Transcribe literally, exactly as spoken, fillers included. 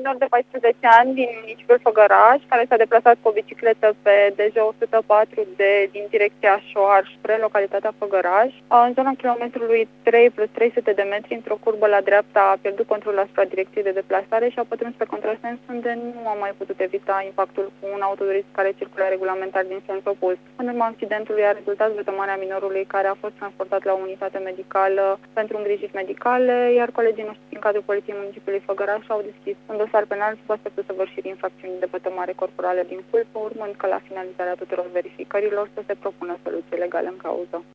minor de paisprezece ani din municipiul Făgăraș, care s-a deplasat cu o bicicletă pe D J o sută patru D din direcția Șoar spre localitatea Făgăraș. În zona kilometrului trei plus trei sute de metri, într-o curbă la dreapta, a pierdut controlul asupra direcției de deplasare și a pătruns pe contrasens, unde nu a mai putut evita impactul cu un autoturism care circulă regulamentar din sens opus. În urma accidentului a rezultat vătămarea minorului, care a fost transportat la o unitate medicală pentru îngrijiri medicale, iar colegii noștri din cadrul Poliției Municipiului Făgăraș au deschis un dosar penal sub aspectul săvârșirii infracțiunii de vătămare corporală din culpă, urmând că la finalizarea tuturor verificărilor să se propună soluții legale în cauză.